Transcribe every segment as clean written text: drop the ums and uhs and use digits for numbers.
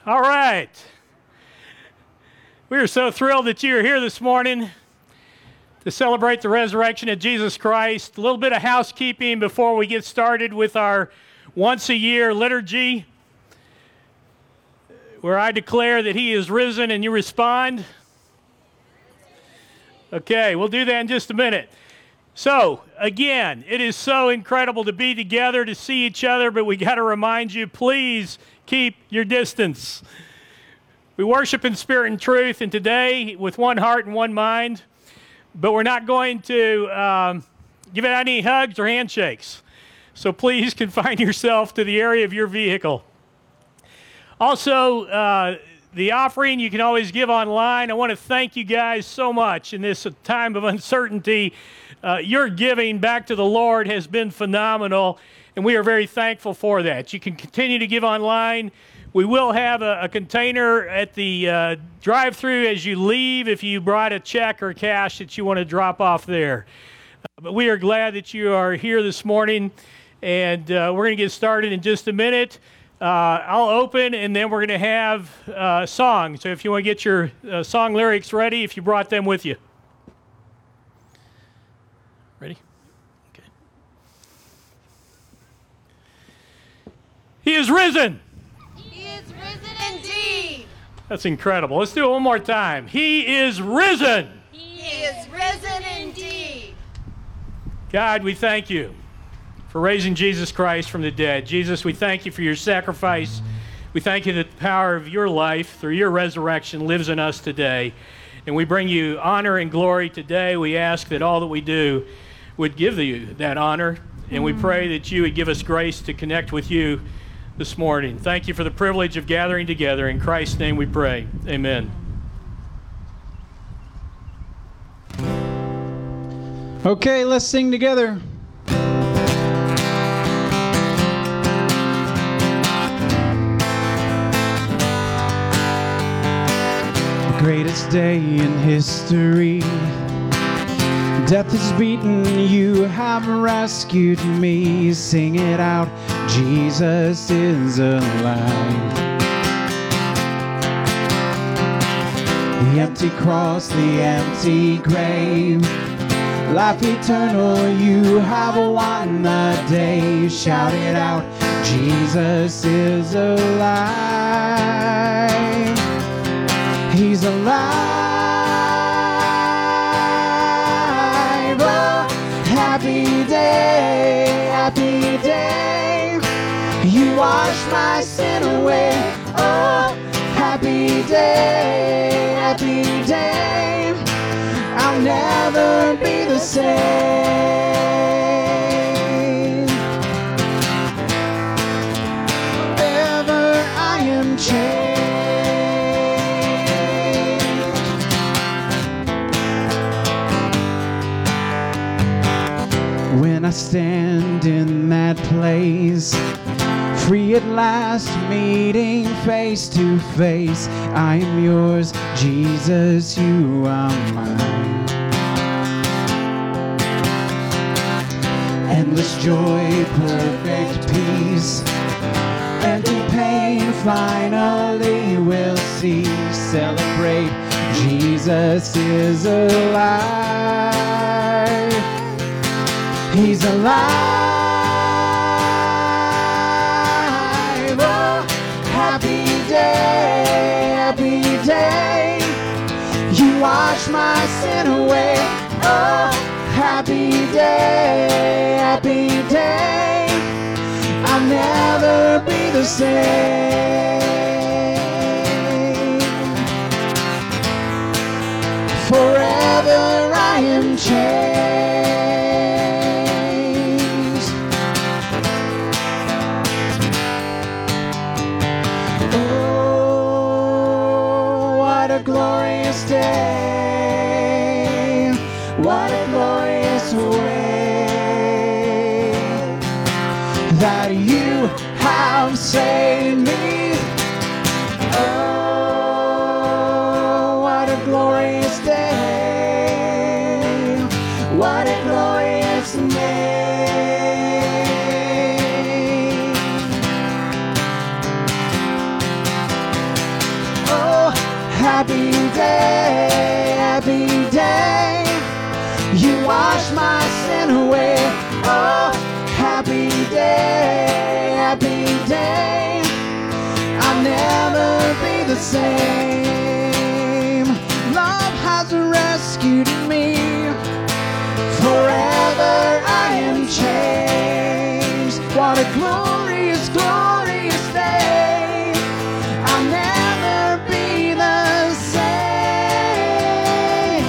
All right. We are so thrilled that you are here this morning to celebrate the resurrection of Jesus Christ. A little bit of housekeeping before we get started with our once-a-year liturgy, where I declare that He is risen and you respond. Okay, we'll do that in just a minute. So, again, it is so incredible to be together, to see each other, but we got to remind you, please keep your distance. We worship in spirit and truth, and today with one heart and one mind, but we're not going to give out any hugs or handshakes. So please confine yourself to the area of your vehicle. Also, the offering you can always give online. I want to thank you guys so much in this time of uncertainty. Your giving back to the Lord has been phenomenal, and we are very thankful for that. You can continue to give online. We will have a container at the drive-through as you leave if you brought a check or cash that you want to drop off there. But we are glad that you are here this morning, and we're going to get started in just a minute. I'll open, and then we're going to have songs. So if you want to get your song lyrics ready, if you brought them with you. Ready? Okay. He is risen. He is risen indeed. That's incredible. Let's do it one more time. He is risen. He is risen indeed. God, we thank you for raising Jesus Christ from the dead. Jesus, we thank you for your sacrifice. We thank you that the power of your life through your resurrection lives in us today. And we bring you honor and glory today. We ask that all that we do would give you that honor. And we pray that you would give us grace to connect with you this morning. Thank you for the privilege of gathering together. In Christ's name we pray. Amen. Okay, let's sing together. The greatest day in history. Death is beaten, you have rescued me. Sing it out, Jesus is alive. The empty cross, the empty grave. Life eternal, you have won the day. Shout it out, Jesus is alive. He's alive. Oh, happy day, happy day. You wash my sin away. Oh, happy day, happy day. I'll never be the same. Forever I am changed. When I stand in that place, free at last, meeting face to face, I am yours, Jesus, you are mine. Endless joy, perfect peace, empty pain finally will cease. Celebrate, Jesus is alive. He's alive. Oh, happy day, happy day. You wash my sin away. Oh, happy day, happy day. I'll never be the same. Forever I am changed. Oh, what a glorious day. What a glorious way that you have saved me. Oh, what a glorious day. What a glorious name. happy day, happy day. You wash my sin away. Oh, happy day, happy day. I'll never be the same. Love has rescued me. Forever I am changed. What a glorious, glorious day. I'll never be the same.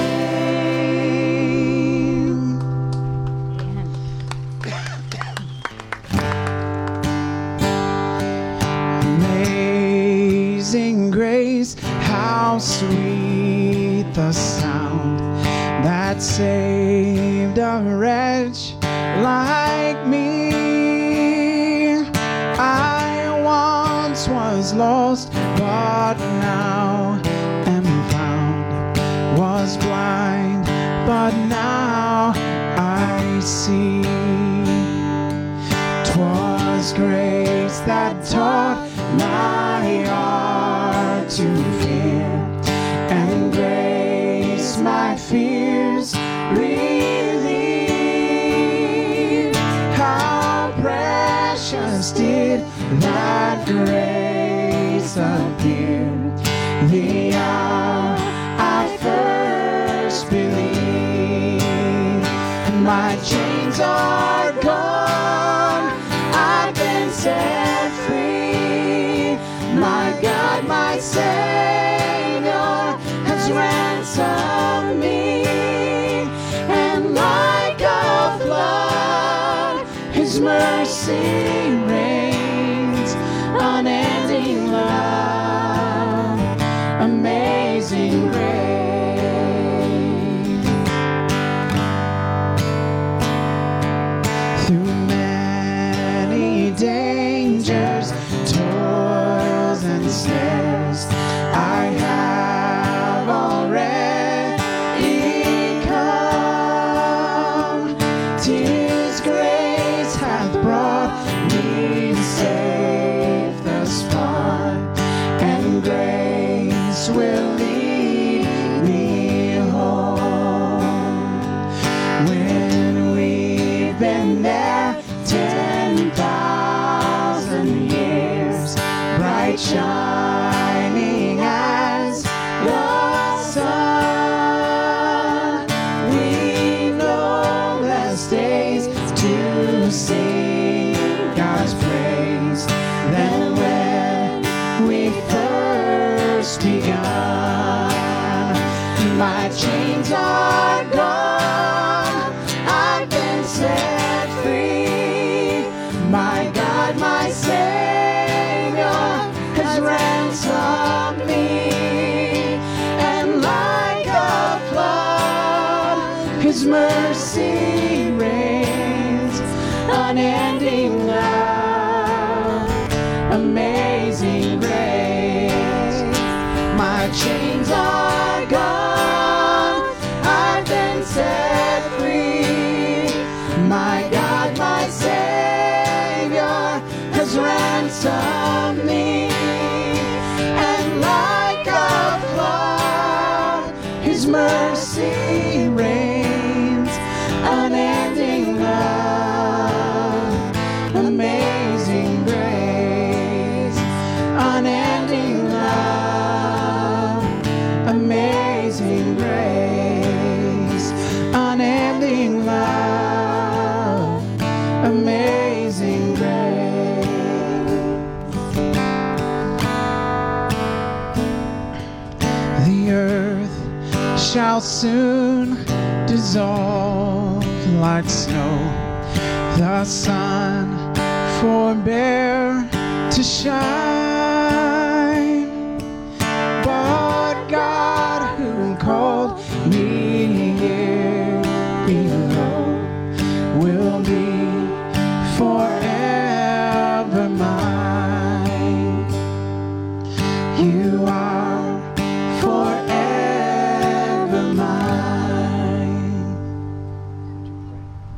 Amazing grace, how sweet the sound that saved a wretch like me. I once was lost, but now am found. Was blind, but now I see. 'Twas grace that taught my heart to fear, and grace my fears relieved. How precious did that grace appear, the hour I first believed. My chains are gone, I've been set free. My God, my Savior has ransomed me, and like a flood, His mercy reigns. Unending love, amazing grace. Through many dangers, toils and snares, I have already come. 'Tis grace hath brought me safe thus far, and grace will lead me home. When we've been there 10,000 years, bright shining as the sun, we've no less days to sing God's praise than when we first begun. My chains are gone, I've been set free. My God, my Savior has ransomed me, and like a flood, His mercy reigns. Unending love, amazing grace. My chains are gone, I've been set free. My God, my Savior has ransomed me, and like a flood, His mercy reigns. Unending love, amazing grace. Unending love, amazing grace. Unending love, amazing grace. The earth shall soon dissolve like snow. The sun forbear to shine, but God who called me here below will be forever mine. You are forever mine.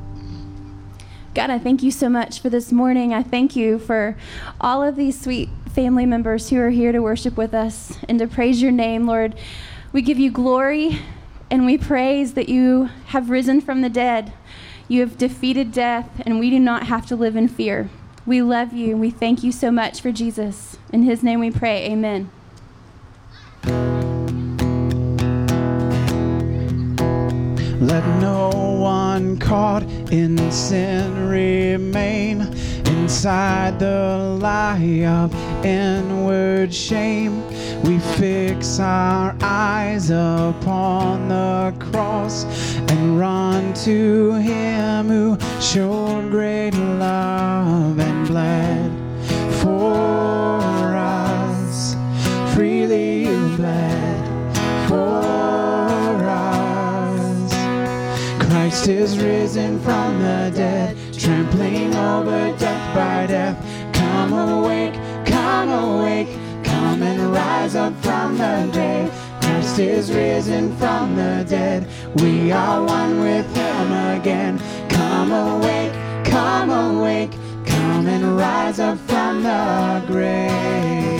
God, I thank you so much for this morning. I thank you for all of these sweet family members who are here to worship with us and to praise your name, Lord. We give you glory and we praise that you have risen from the dead. You have defeated death, and we do not have to live in fear. We love you, and we thank you so much for Jesus. In his name we pray, amen. Let no one caught in sin remain inside the lie of inward shame. We fix our eyes upon the cross and run to him who showed great love and bled for us. Freely you bled for us. Christ is risen from the dead, trampling over death by death. Come awake, come awake, come and rise up from the grave. Christ is risen from the dead, we are one with him again. Come awake, come awake, come and rise up from the grave.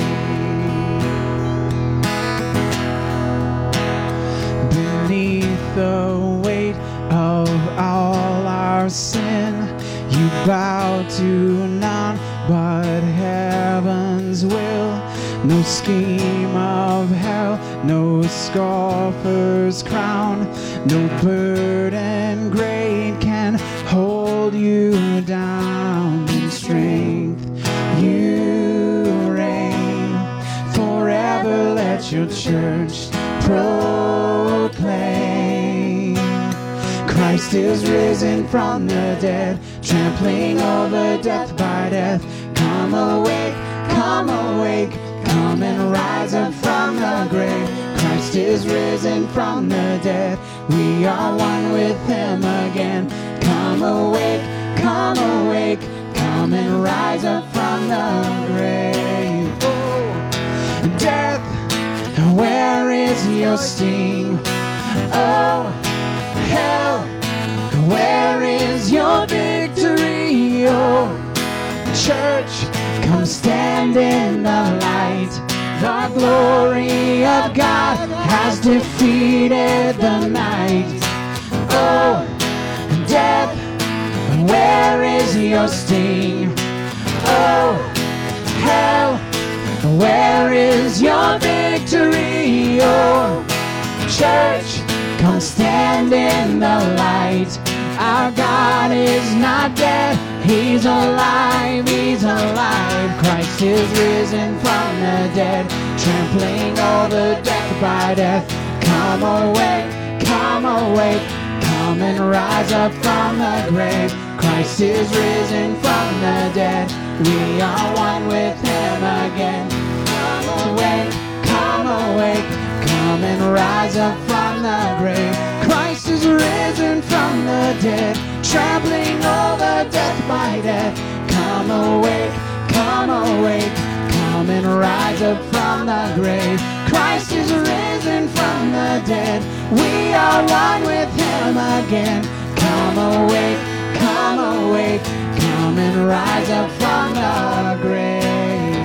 Beneath the weight of all our sin, you bow to none but heaven's will. No scheme of hell, no scoffer's crown, no burden great can hold you down. In strength you reign forever. Let your church proclaim. Christ is risen from the dead, trampling over death by death. Come awake, come awake, come and rise up from the grave. Christ is risen from the dead, we are one with him again. Come awake, come awake, come and rise up from the grave. Oh, death, where is your sting? Oh, hell, where is your victory? Oh, church, come stand in the light. The glory of God has defeated the night. Oh, death, where is your sting? Oh, hell, where is your victory? Oh, church, come stand in the light. Our God is not dead, he's alive, he's alive. Christ is risen from the dead, trampling over death by death. Come awake, come awake, come and rise up from the grave. Christ is risen from the dead, we are one with him again. Come awake, come awake, come and rise up from the grave. Christ is risen from the dead, trampling over death by death. Come awake, come awake, come and rise up from the grave. Christ is risen from the dead, we are one with him again. Come awake, come awake, come and rise up from the grave.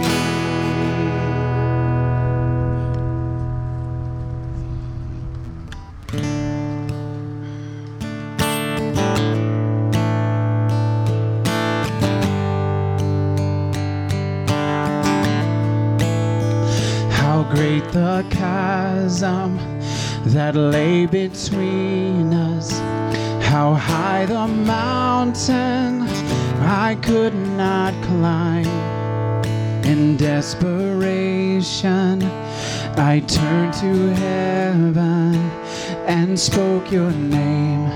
Great the chasm that lay between us, how high the mountain I could not climb. In desperation I turned to heaven and spoke your name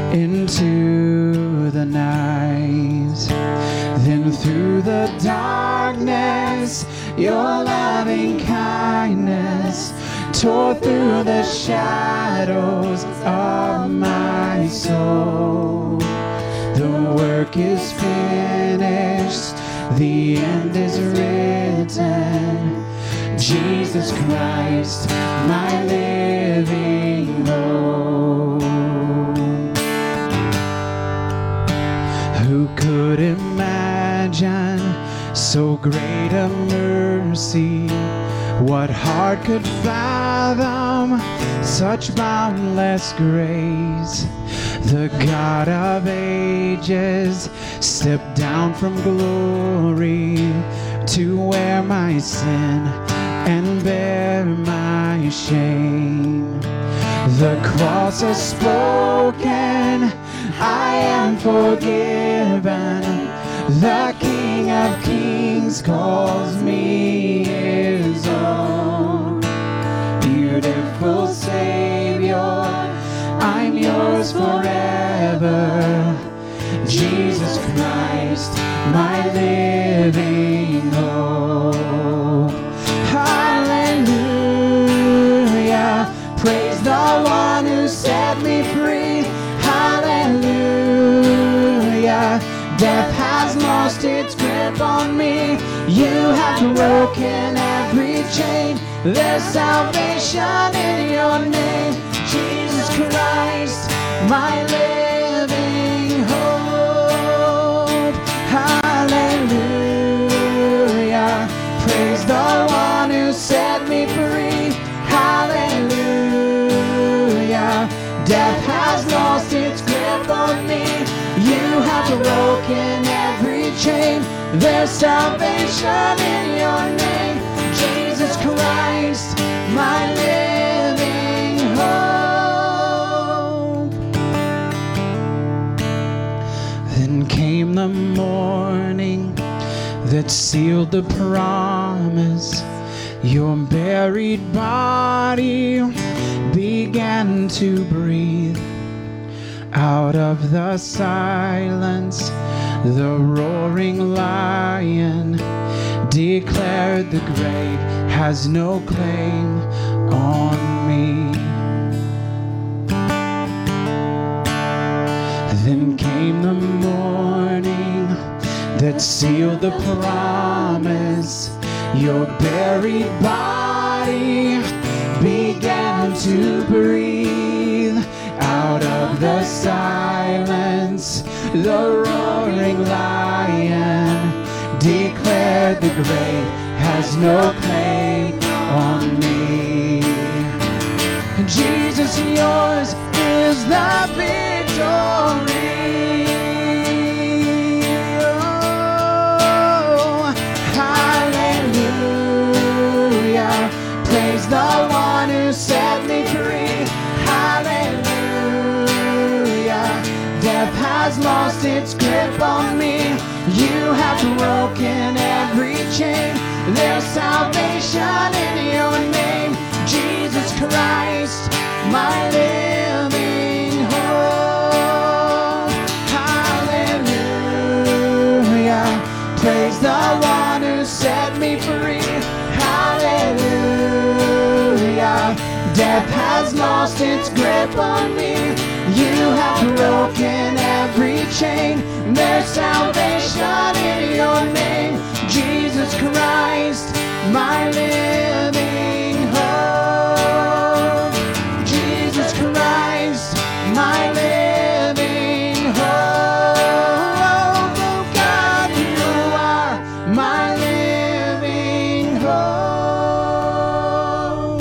into the night. Then through the darkness your loving kindness tore through the shadows of my soul. The work is finished, the end is written. Jesus Christ, my living hope. Who could imagine So great a mercy, what heart could fathom such boundless grace? The God of ages stepped down from glory to wear my sin and bear my shame. The cross has spoken, I am forgiven. The King of Kings calls me his own. Beautiful Savior, I'm yours forever. Jesus Christ, my living hope. Hallelujah, praise the one who set me free. Hallelujah, death has lost its grip on me. You have broken every chain. There's salvation in your name. Jesus Christ, my living hope. Hallelujah, praise the one who set me free. Hallelujah, death has lost its grip on me. You have broken every chain. There's salvation in your name. Jesus Christ, my living hope. Then came the morning that sealed the promise. Your buried body began to breathe. Out of the silence, the roaring lion declared the grave has no claim on me. Then came the morning that sealed the promise. Your buried body began to breathe. Out of the silence, the roaring lion declared the grave has no claim on me. Jesus, yours is the victory. Oh, hallelujah, praise the one who set me free. Hallelujah, death has lost its grip on me. You have broken every chain. There's salvation in your name. Jesus Christ, my living hope. Hallelujah, praise the one who set me free. Hallelujah, death has lost its grip on me. You have broken every chain. There's salvation in your name. Jesus Christ, my living hope. Jesus Christ, my living hope. Oh God, you are my living hope.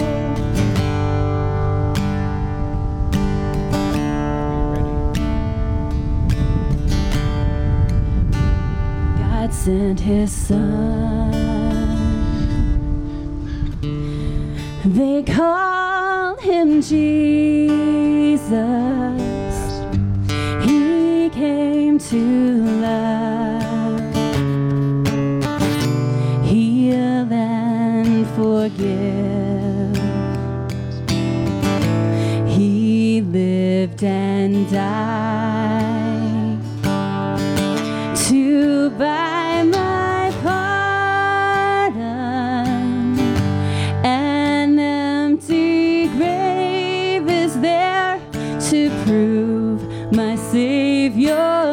God sent his son. They call him Jesus. He came to love, heal and forgive. He lived and died to buy my pardon. An empty grave is there to prove my Savior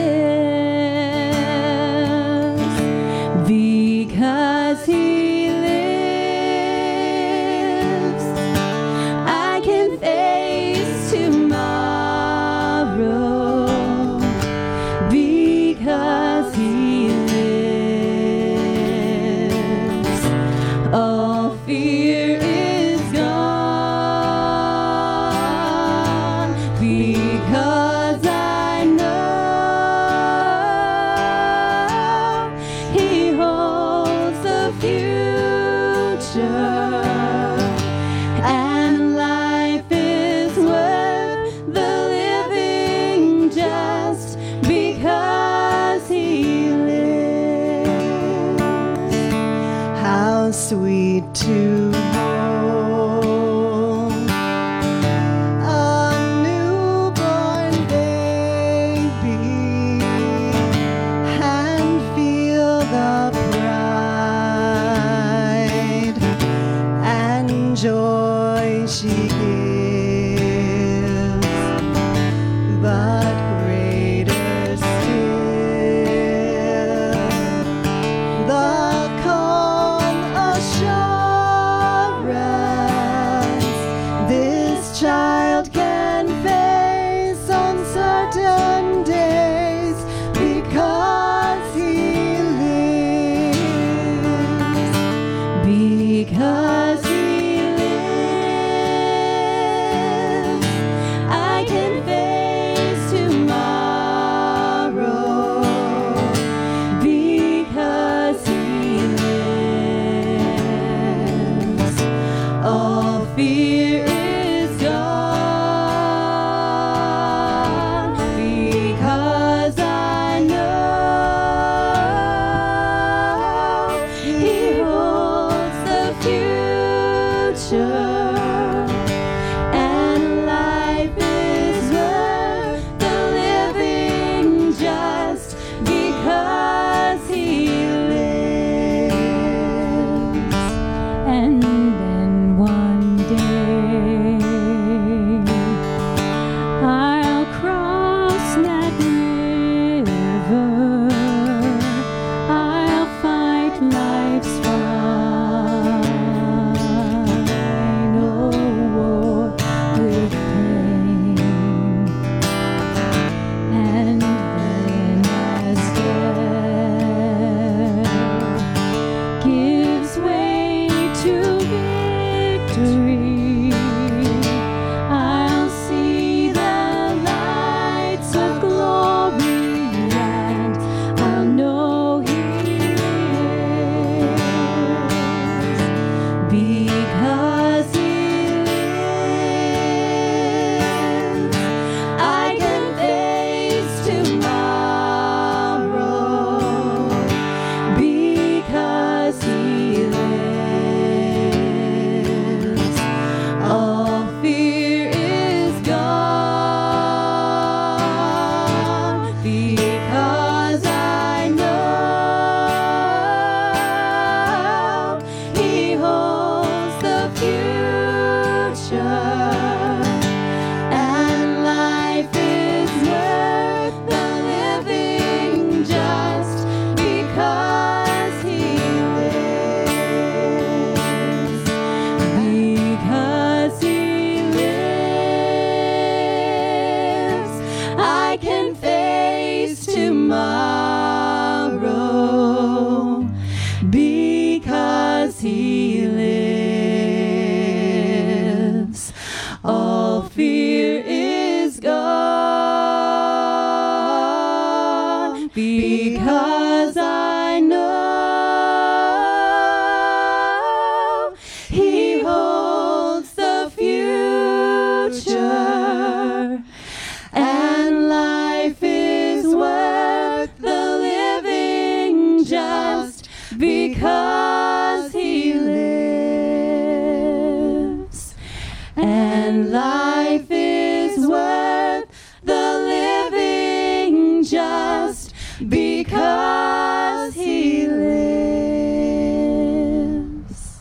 lives. Because he lives, I can face tomorrow. and life is worth the living just because He lives. How sweet to hold a newborn baby and feel the pride and joy she gives, but greater still, the calm assurance this child can face uncertain days because He lives, because He lives. I can face tomorrow because He lives. All fear is gone because I know He holds the future, and life is worth the living just because He lives. And then one day I'll cross that river, I'll fight life's final war with pain, and then as death gives way to victory, I'll see the lights of glory, and I'll know He lives, because He lives. I can face tomorrow because He lives. All fear is gone because I know He holds the future, and life is worth the living just because He lives, because He lives. I can face tomorrow because He lives. All fear is gone because I know He holds the future, and life is worth the living just because He lives, and life is worth the living just because He lives.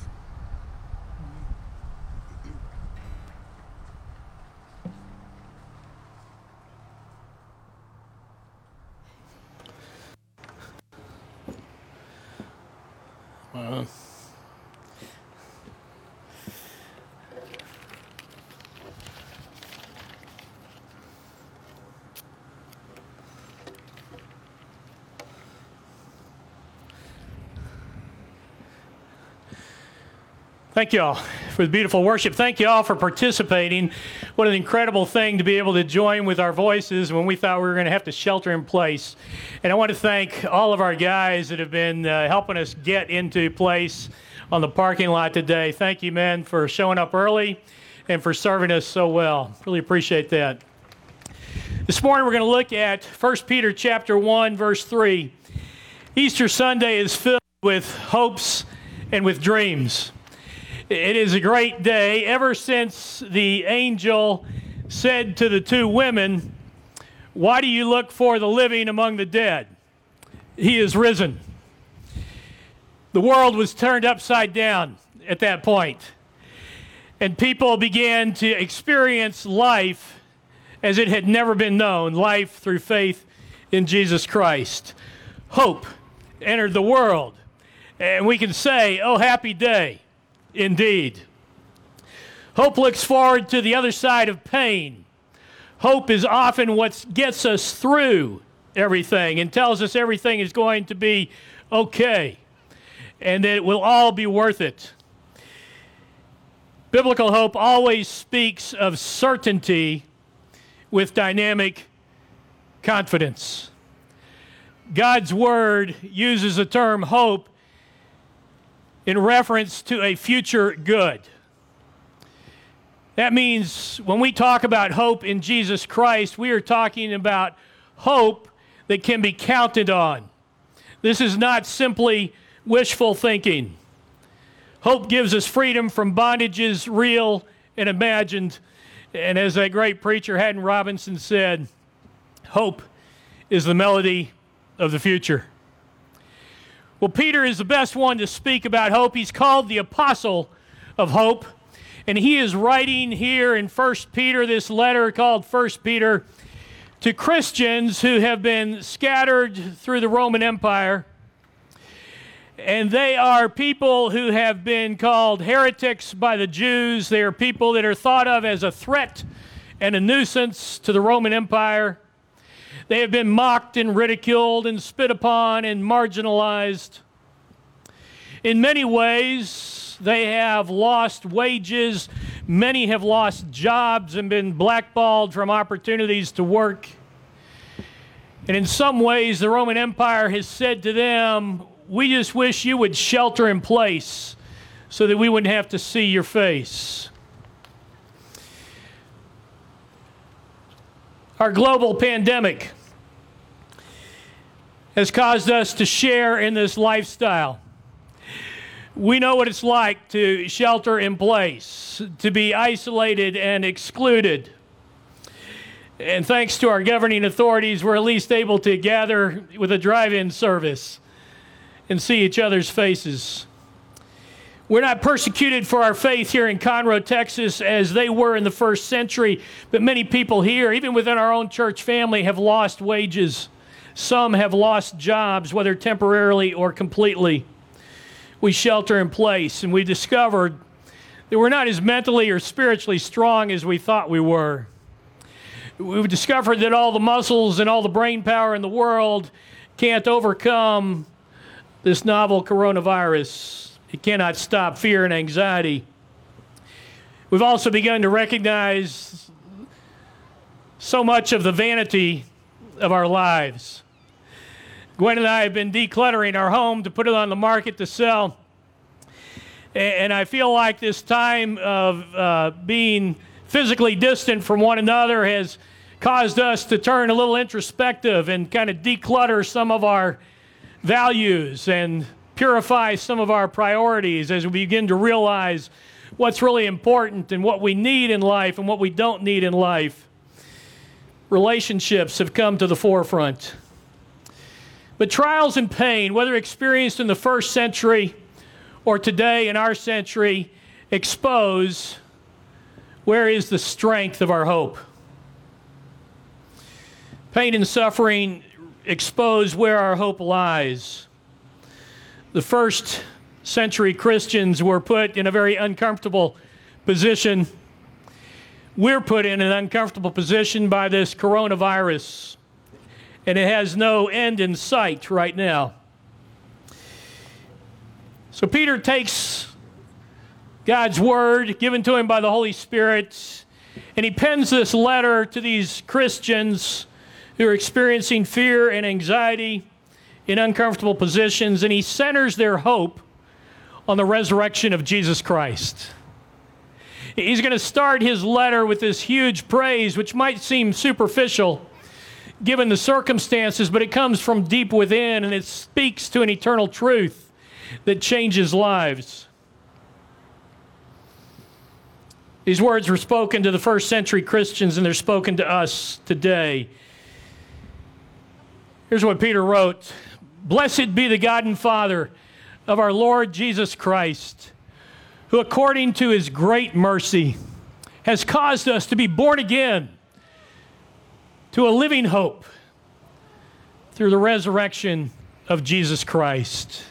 Thank you all for the beautiful worship. Thank you all for participating. What an incredible thing to be able to join with our voices when we thought we were going to have to shelter in place. And I want to thank all of our guys that have been helping us get into place on the parking lot today. Thank you, men, for showing up early and for serving us so well. Really appreciate that. This morning we're going to look at 1 Peter chapter 1, verse 3. Easter Sunday is filled with hopes and with dreams. It is a great day. Ever since the angel said to the two women, "Why do you look for the living among the dead? He is risen." The world was turned upside down at that point, and people began to experience life as it had never been known, life through faith in Jesus Christ. Hope entered the world, and we can say, "Oh, happy day." Indeed. Hope looks forward to the other side of pain. Hope is often what gets us through everything and tells us everything is going to be okay and that it will all be worth it. Biblical hope always speaks of certainty with dynamic confidence. God's Word uses the term hope in reference to a future good. That means when we talk about hope in Jesus Christ, we are talking about hope that can be counted on. This is not simply wishful thinking. Hope gives us freedom from bondages, real and imagined. And as that great preacher Haddon Robinson said, hope is the melody of the future. Well, Peter is the best one to speak about hope. He's called the apostle of hope. And he is writing here in 1 Peter, this letter called 1 Peter, to Christians who have been scattered through the Roman Empire. And they are people who have been called heretics by the Jews. They are people that are thought of as a threat and a nuisance to the Roman Empire. They have been mocked and ridiculed and spit upon and marginalized. In many ways, they have lost wages. Many have lost jobs and been blackballed from opportunities to work. And in some ways, the Roman Empire has said to them, "We just wish you would shelter in place so that we wouldn't have to see your face." Our global pandemic has caused us to share in this lifestyle. We know what it's like to shelter in place, to be isolated and excluded. And thanks to our governing authorities, we're at least able to gather with a drive-in service and see each other's faces. We're not persecuted for our faith here in Conroe, Texas, as they were in the first century, but many people here, even within our own church family, have lost wages. Some have lost jobs, whether temporarily or completely. We shelter in place, and we discovered that we're not as mentally or spiritually strong as we thought we were. We've discovered that all the muscles and all the brain power in the world can't overcome this novel coronavirus. It cannot stop fear and anxiety. We've also begun to recognize so much of the vanity of our lives. Gwen and I have been decluttering our home to put it on the market to sell. And I feel like this time of being physically distant from one another has caused us to turn a little introspective and kind of declutter some of our values and purify some of our priorities as we begin to realize what's really important and what we need in life and what we don't need in life. Relationships have come to the forefront. But trials and pain, whether experienced in the first century or today in our century, expose where is the strength of our hope. Pain and suffering expose where our hope lies. The first century Christians were put in a very uncomfortable position. We're put in an uncomfortable position by this coronavirus, and it has no end in sight right now. So Peter takes God's word given to him by the Holy Spirit, and he pens this letter to these Christians who are experiencing fear and anxiety in uncomfortable positions, and he centers their hope on the resurrection of Jesus Christ. He's going to start his letter with this huge praise, which might seem superficial given the circumstances, but it comes from deep within, and it speaks to an eternal truth that changes lives. These words were spoken to the first century Christians, and they're spoken to us today. Here's what Peter wrote. Blessed be the God and Father of our Lord Jesus Christ, who according to his great mercy has caused us to be born again to a living hope through the resurrection of Jesus Christ.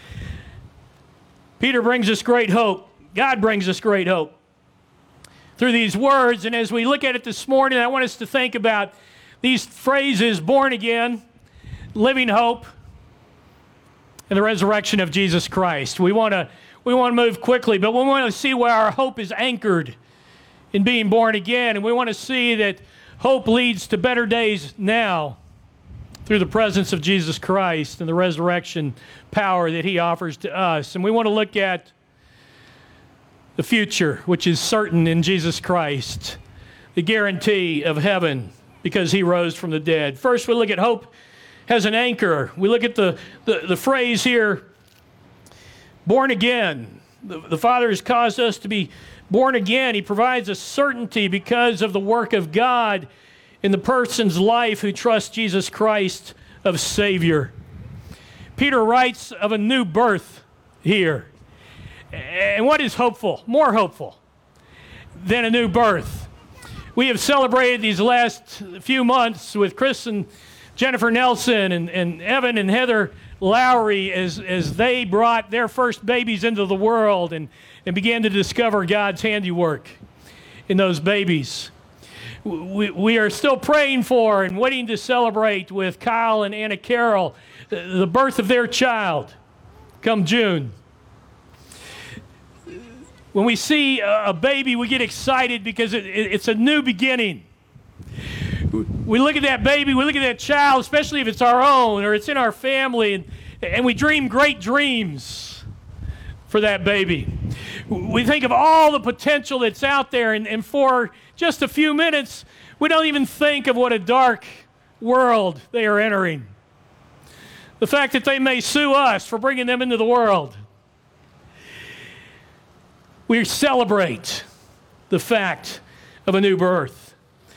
Peter brings us great hope. God brings us great hope through these words. And as we look at it this morning, I want us to think about these phrases, born again, living hope, and the resurrection of Jesus Christ. We want to move quickly, but we want to see where our hope is anchored in being born again. And we want to see that hope leads to better days now through the presence of Jesus Christ and the resurrection power that he offers to us. And we want to look at the future, which is certain in Jesus Christ, the guarantee of heaven because he rose from the dead. First, we look at hope as an anchor. We look at the phrase here, born again. The Father has caused us to be born again. He provides a certainty because of the work of God in the person's life who trusts Jesus Christ of Savior. Peter writes of a new birth here. And what is hopeful? More hopeful than a new birth. We have celebrated these last few months with Chris and Jennifer Nelson and Evan and Heather Lowry as they brought their first babies into the world and began to discover God's handiwork in those babies. We are still praying for and waiting to celebrate with Kyle and Anna Carroll the birth of their child come June. When we see a baby, we get excited because it's a new beginning. We look at that baby, we look at that child, especially if it's our own or it's in our family, and we dream great dreams for that baby. We think of all the potential that's out there, and for just a few minutes, we don't even think of what a dark world they are entering. The fact that they may sue us for bringing them into the world. We celebrate the fact of a new birth.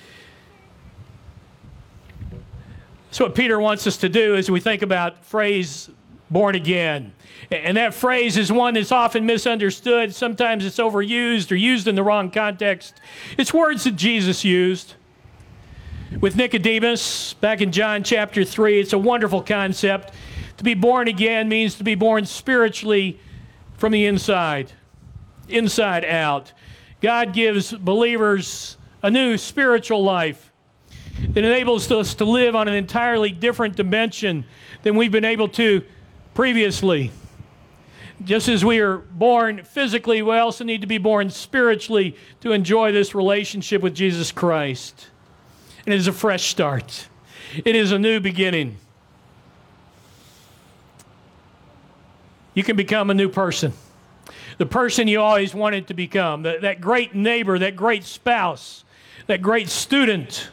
That's what Peter wants us to do as we think about phrase born again. And that phrase is one that's often misunderstood. Sometimes it's overused or used in the wrong context. It's words that Jesus used with Nicodemus back in John chapter 3. It's a wonderful concept. To be born again means to be born spiritually from the inside out. God gives believers a new spiritual life that enables us to live on an entirely different dimension than we've been able to previously. Just as we are born physically, we also need to be born spiritually to enjoy this relationship with Jesus Christ. And it is a fresh start. It is a new beginning. You can become a new person. The person you always wanted to become, that great neighbor, that great spouse, that great student,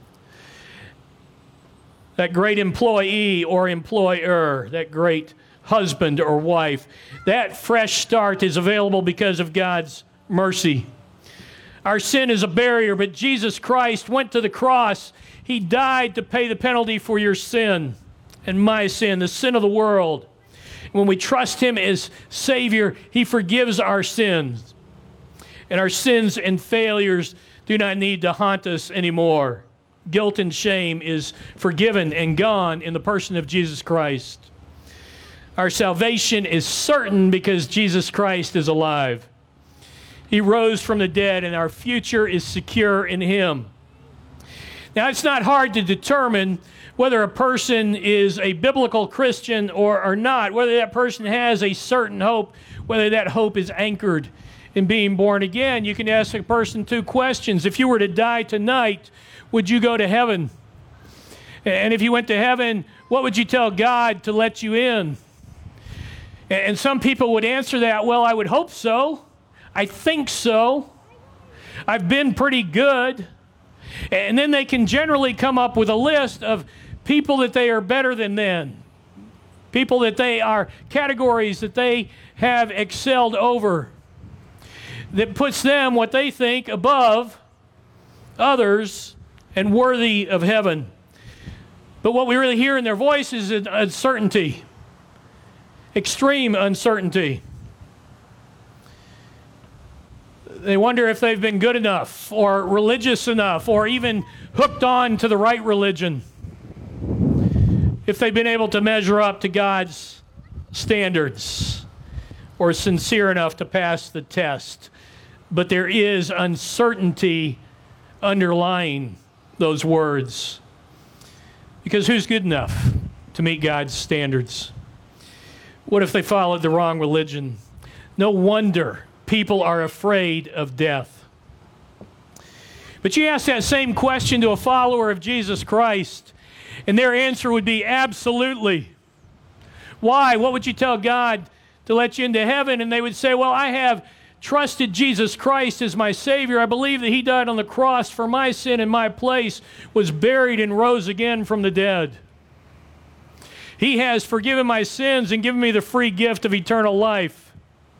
that great employee or employer, that great husband or wife. That fresh start is available because of God's mercy. Our sin is a barrier, but Jesus Christ went to the cross. He died to pay the penalty for your sin and my sin, the sin of the world. When we trust him as Savior, he forgives our sins. And our sins and failures do not need to haunt us anymore. Guilt and shame is forgiven and gone in the person of Jesus Christ. Our salvation is certain because Jesus Christ is alive. He rose from the dead, and our future is secure in him. Now, it's not hard to determine whether a person is a biblical Christian or not, whether that person has a certain hope, whether that hope is anchored in being born again. You can ask a person two questions. If you were to die tonight, would you go to heaven? And if you went to heaven, what would you tell God to let you in? And some people would answer that, well, I would hope so. I think so. I've been pretty good. And then they can generally come up with a list of people that they are better than them. People that they are, categories that they have excelled over. That puts them, what they think, above others and worthy of heaven. But what we really hear in their voice is uncertainty. Extreme uncertainty. They wonder if they've been good enough or religious enough or even hooked on to the right religion. If they've been able to measure up to God's standards or sincere enough to pass the test. But there is uncertainty underlying those words. Because who's good enough to meet God's standards? What if they followed the wrong religion? No wonder people are afraid of death. But you ask that same question to a follower of Jesus Christ, and their answer would be absolutely. Why? What would you tell God to let you into heaven? And they would say, well, I have trusted Jesus Christ as my Savior. I believe that He died on the cross for my sin in my place, was buried and rose again from the dead. He has forgiven my sins and given me the free gift of eternal life.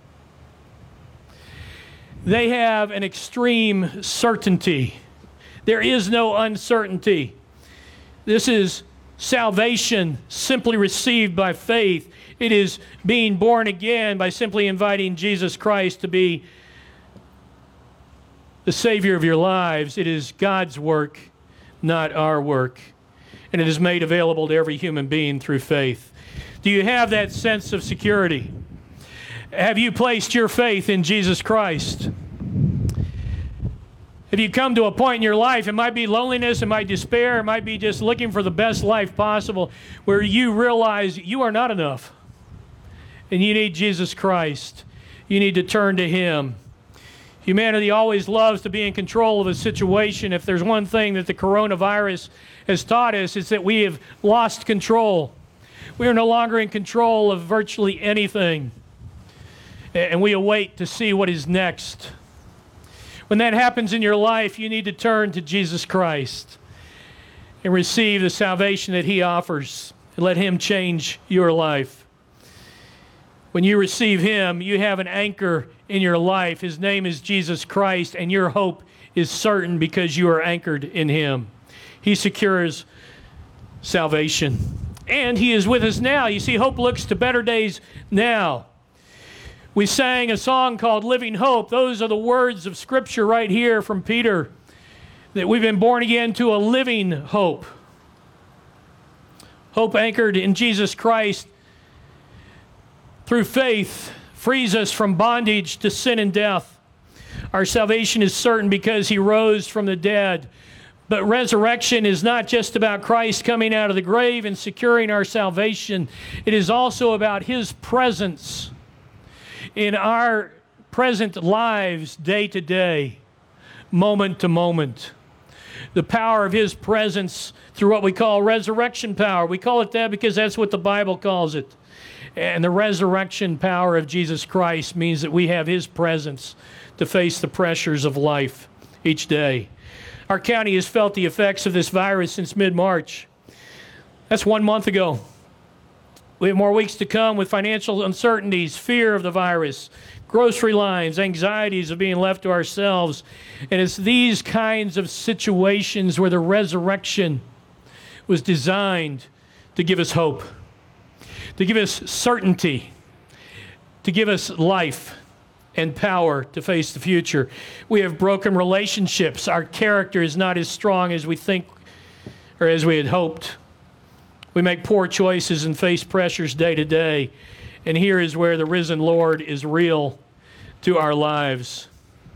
They have an extreme certainty. There is no uncertainty. This is salvation simply received by faith. It is being born again by simply inviting Jesus Christ to be the Savior of your lives. It is God's work, not our work. And it is made available to every human being through faith. Do you have that sense of security? Have you placed your faith in Jesus Christ? Have you come to a point in your life, it might be loneliness, it might be despair, it might be just looking for the best life possible, where you realize you are not enough. And you need Jesus Christ. You need to turn to Him. Humanity always loves to be in control of a situation. If there's one thing that the coronavirus has taught us, it's that we have lost control. We are no longer in control of virtually anything. And we await to see what is next. When that happens in your life, you need to turn to Jesus Christ and receive the salvation that He offers. And let Him change your life. When you receive Him, you have an anchor in your life. His name is Jesus Christ, and your hope is certain because you are anchored in Him. He secures salvation. And He is with us now. You see, hope looks to better days now. We sang a song called Living Hope. Those are the words of Scripture right here from Peter, that we've been born again to a living hope. Hope anchored in Jesus Christ through faith frees us from bondage to sin and death. Our salvation is certain because He rose from the dead. But resurrection is not just about Christ coming out of the grave and securing our salvation. It is also about His presence in our present lives, day to day, moment to moment. The power of His presence through what we call resurrection power. We call it that because that's what the Bible calls it. And the resurrection power of Jesus Christ means that we have His presence to face the pressures of life each day. Our county has felt the effects of this virus since mid-March. That's 1 month ago. We have more weeks to come with financial uncertainties, fear of the virus, grocery lines, anxieties of being left to ourselves. And it's these kinds of situations where the resurrection was designed to give us hope, to give us certainty, to give us life and power to face the future. We have broken relationships. Our character is not as strong as we think or as we had hoped. We make poor choices and face pressures day to day. And here is where the risen Lord is real to our lives.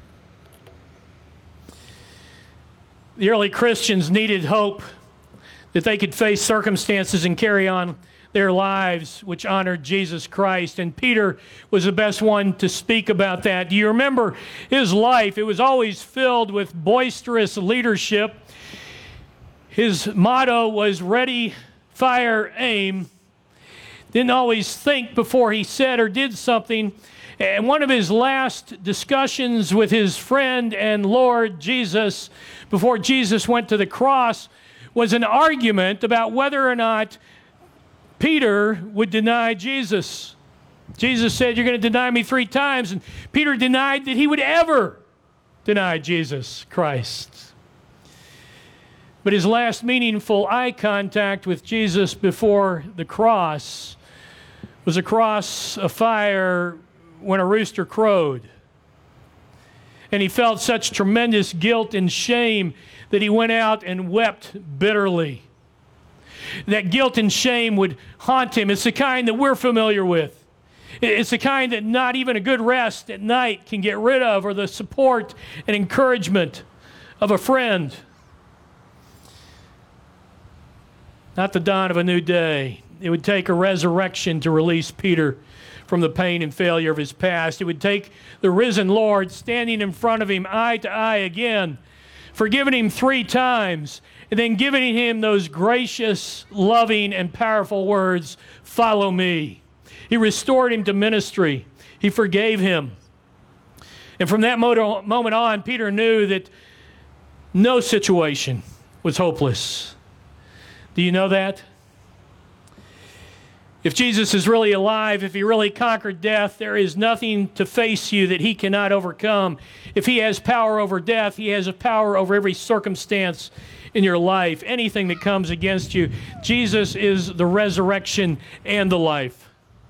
The early Christians needed hope that they could face circumstances and carry on their lives which honored Jesus Christ. And Peter was the best one to speak about that. Do you remember his life? It was always filled with boisterous leadership. His motto was ready, fire, aim. didn't always think before he said or did something. And one of his last discussions with his friend and Lord Jesus, before Jesus went to the cross, was an argument about whether or not Peter would deny Jesus. Jesus said, "You're going to deny me 3 times." And Peter denied that he would ever deny Jesus Christ. But his last meaningful eye contact with Jesus before the cross was across a fire when a rooster crowed. And he felt such tremendous guilt and shame that he went out and wept bitterly. That guilt and shame would haunt him. It's the kind that we're familiar with. It's the kind that not even a good rest at night can get rid of, or the support and encouragement of a friend. Not the dawn of a new day. It would take a resurrection to release Peter from the pain and failure of his past. It would take the risen Lord standing in front of him eye to eye again, forgiving him 3 times, and then giving him those gracious, loving, and powerful words, "Follow me." He restored him to ministry. He forgave him. And from that moment on, Peter knew that no situation was hopeless. Do you know that? If Jesus is really alive, if he really conquered death, there is nothing to face you that he cannot overcome. If he has power over death, he has a power over every circumstance in your life. Anything that comes against you, Jesus is the resurrection and the life.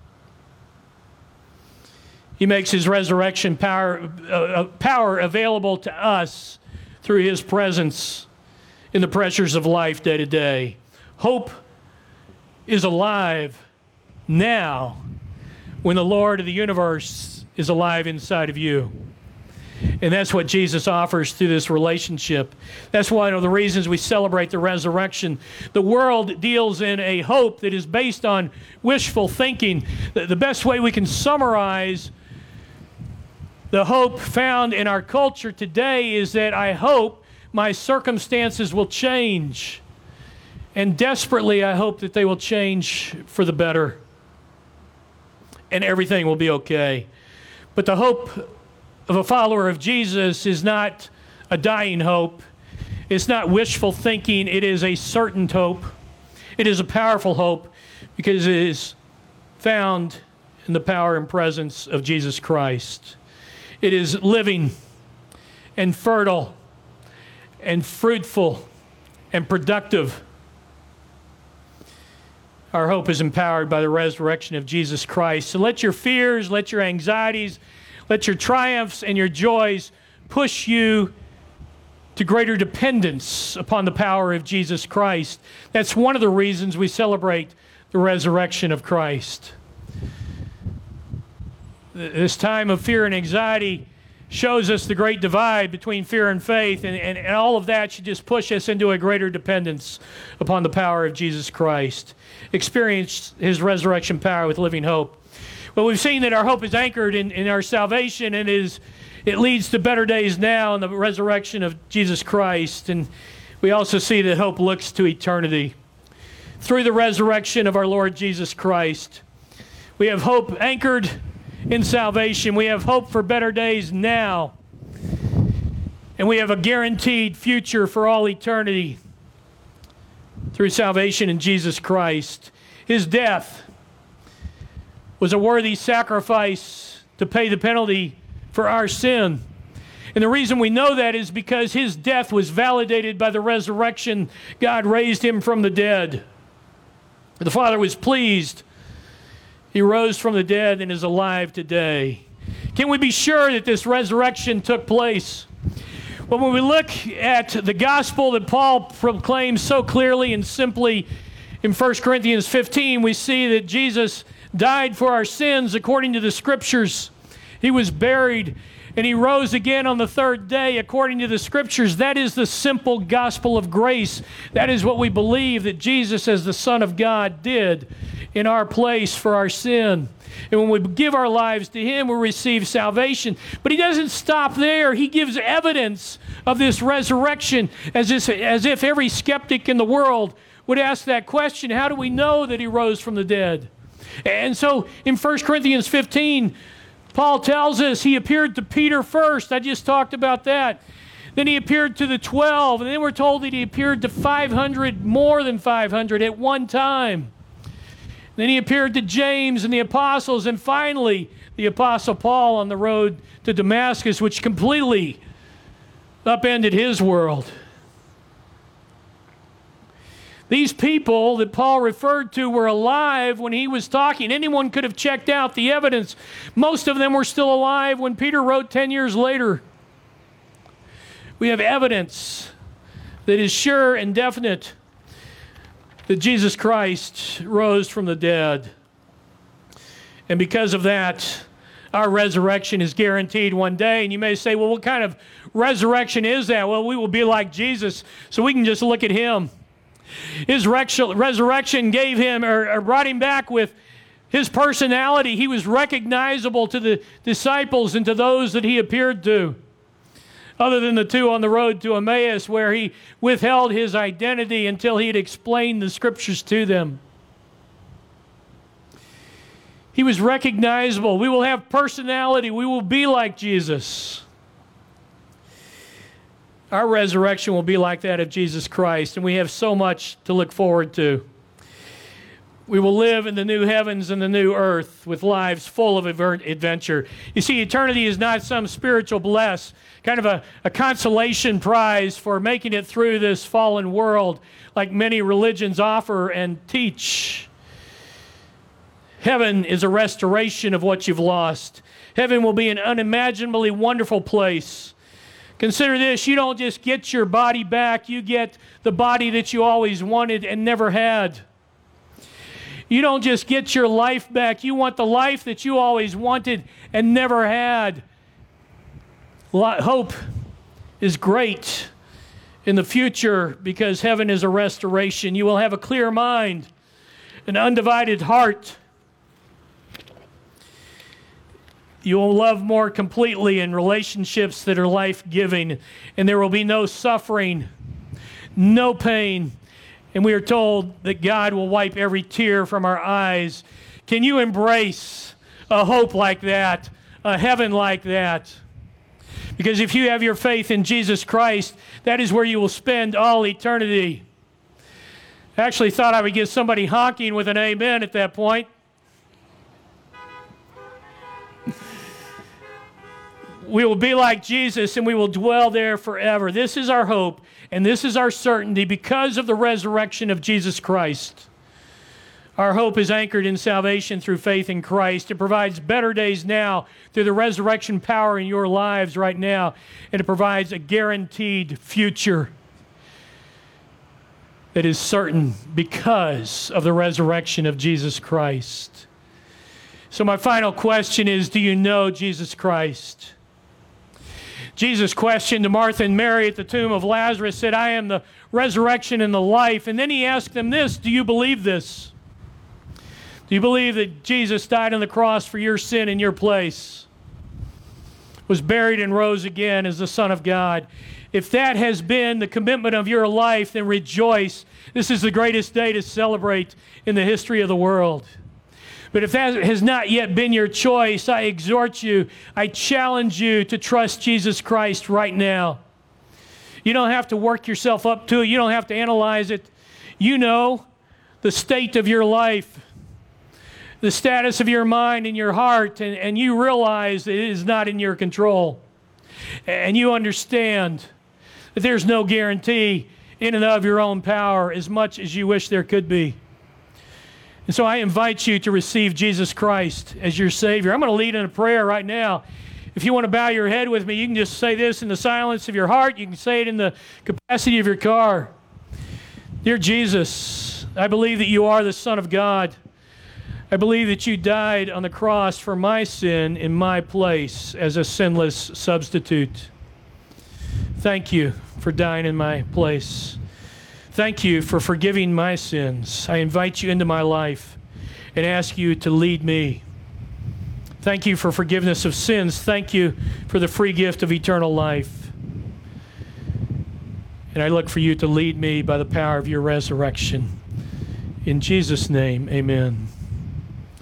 He makes his resurrection power available to us through his presence in the pressures of life day to day. Hope is alive now when the Lord of the universe is alive inside of you. And that's what Jesus offers through this relationship. That's one of the reasons we celebrate the resurrection. The world deals in a hope that is based on wishful thinking. The best way we can summarize the hope found in our culture today is that I hope my circumstances will change. And desperately, I hope that they will change for the better. And everything will be okay. But the hope of a follower of Jesus is not a dying hope. It's not wishful thinking. It is a certain hope. It is a powerful hope because it is found in the power and presence of Jesus Christ. It is living and fertile and fruitful and productive. Our hope is empowered by the resurrection of Jesus Christ. So let your fears, let your anxieties, let your triumphs and your joys push you to greater dependence upon the power of Jesus Christ. That's one of the reasons we celebrate the resurrection of Christ. This time of fear and anxiety shows us the great divide between fear and faith, and all of that should just push us into a greater dependence upon the power of Jesus Christ. Experience his resurrection power with living hope. Well, we've seen that our hope is anchored in our salvation, and it leads to better days now in the resurrection of Jesus Christ. And we also see that hope looks to eternity. Through the resurrection of our Lord Jesus Christ, we have hope anchored in salvation. We have hope for better days now. And we have a guaranteed future for all eternity through salvation in Jesus Christ. His death was a worthy sacrifice to pay the penalty for our sin. And the reason we know that is because his death was validated by the resurrection. God raised him from the dead. The Father was pleased. He rose from the dead and is alive today. Can we be sure that this resurrection took place? Well, when we look at the gospel that Paul proclaims so clearly and simply in 1 Corinthians 15, we see that Jesus died for our sins according to the Scriptures. He was buried and he rose again on the 3rd day according to the Scriptures. That is the simple gospel of grace. That is what we believe that Jesus, as the Son of God, did in our place for our sin. And when we give our lives to him, we receive salvation. But he doesn't stop there. He gives evidence of this resurrection as if every skeptic in the world would ask that question: how do we know that he rose from the dead? And so in 1 Corinthians 15, Paul tells us he appeared to Peter first. I just talked about that. Then he appeared to the 12, and then we're told that he appeared to 500, more than 500 at one time. Then he appeared to James and the apostles, and finally the apostle Paul on the road to Damascus, which completely upended his world. These people that Paul referred to were alive when he was talking. Anyone could have checked out the evidence. Most of them were still alive when Peter wrote 10 years later. We have evidence that is sure and definite that Jesus Christ rose from the dead. And because of that, our resurrection is guaranteed one day. And you may say, well, what kind of resurrection is that? Well, we will be like Jesus, so we can just look at him. His resurrection gave him, or brought him back with his personality. He was recognizable to the disciples and to those that he appeared to. Other than the two on the road to Emmaus, where he withheld his identity until he had explained the scriptures to them. He was recognizable. We will have personality. We will be like Jesus. Our resurrection will be like that of Jesus Christ, and we have so much to look forward to. We will live in the new heavens and the new earth with lives full of adventure. You see, eternity is not some spiritual bliss, kind of a consolation prize for making it through this fallen world like many religions offer and teach. Heaven is a restoration of what you've lost. Heaven will be an unimaginably wonderful place. Consider this, you don't just get your body back, you get the body that you always wanted and never had. You don't just get your life back, you want the life that you always wanted and never had. Hope is great in the future because heaven is a restoration. You will have a clear mind, an undivided heart. You will love more completely in relationships that are life-giving, and there will be no suffering, no pain. And we are told that God will wipe every tear from our eyes. Can you embrace a hope like that, a heaven like that? Because if you have your faith in Jesus Christ, that is where you will spend all eternity. I actually thought I would get somebody honking with an amen at that point. We will be like Jesus and we will dwell there forever. This is our hope and this is our certainty because of the resurrection of Jesus Christ. Our hope is anchored in salvation through faith in Christ. It provides better days now through the resurrection power in your lives right now. And it provides a guaranteed future that is certain because of the resurrection of Jesus Christ. So my final question is, do you know Jesus Christ? Jesus' question to Martha and Mary at the tomb of Lazarus said, I am the resurrection and the life. And then he asked them this, do you believe this? Do you believe that Jesus died on the cross for your sin in your place, was buried and rose again as the Son of God? If that has been the commitment of your life, then rejoice. This is the greatest day to celebrate in the history of the world. But if that has not yet been your choice, I exhort you, I challenge you to trust Jesus Christ right now. You don't have to work yourself up to it. You don't have to analyze it. You know the state of your life, the status of your mind and your heart, and you realize that it is not in your control. And you understand that there's no guarantee in and of your own power as much as you wish there could be. And so I invite you to receive Jesus Christ as your Savior. I'm going to lead in a prayer right now. If you want to bow your head with me, you can just say this in the silence of your heart. You can say it in the capacity of your car. Dear Jesus, I believe that you are the Son of God. I believe that you died on the cross for my sin in my place as a sinless substitute. Thank you for dying in my place. Thank you for forgiving my sins. I invite you into my life and ask you to lead me. Thank you for forgiveness of sins. Thank you for the free gift of eternal life. And I look for you to lead me by the power of your resurrection. In Jesus' name, amen.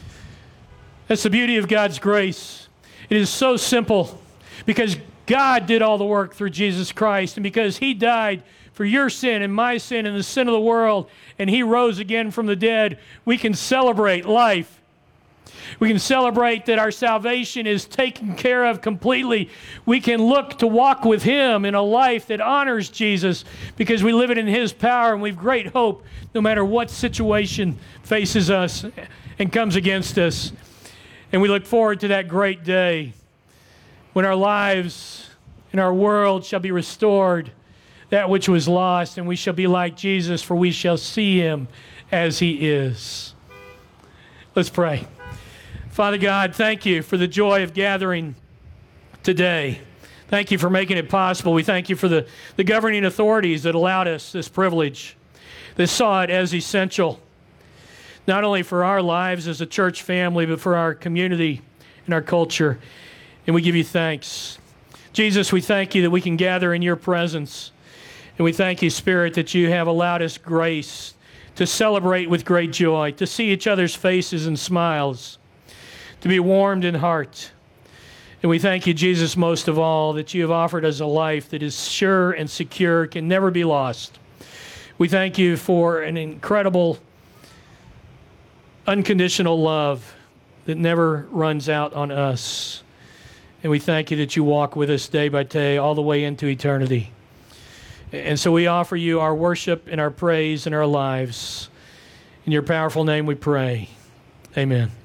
That's the beauty of God's grace. It is so simple because God did all the work through Jesus Christ, and because He died for your sin and my sin and the sin of the world, and He rose again from the dead, we can celebrate life. We can celebrate that our salvation is taken care of completely. We can look to walk with Him in a life that honors Jesus because we live it in His power, and we have great hope no matter what situation faces us and comes against us. And we look forward to that great day when our lives and our world shall be restored, that which was lost, and we shall be like Jesus, for we shall see Him as He is. Let's pray. Father God, thank You for the joy of gathering today. Thank You for making it possible. We thank You for the governing authorities that allowed us this privilege, that saw it as essential, not only for our lives as a church family, but for our community and our culture. And we give You thanks. Jesus, we thank You that we can gather in Your presence. And we thank You, Spirit, that You have allowed us grace to celebrate with great joy, to see each other's faces and smiles, to be warmed in heart. And we thank You, Jesus, most of all, that You have offered us a life that is sure and secure, can never be lost. We thank You for an incredible, unconditional love that never runs out on us. And we thank You that You walk with us day by day, all the way into eternity. And so we offer You our worship and our praise and our lives. In Your powerful name we pray. Amen.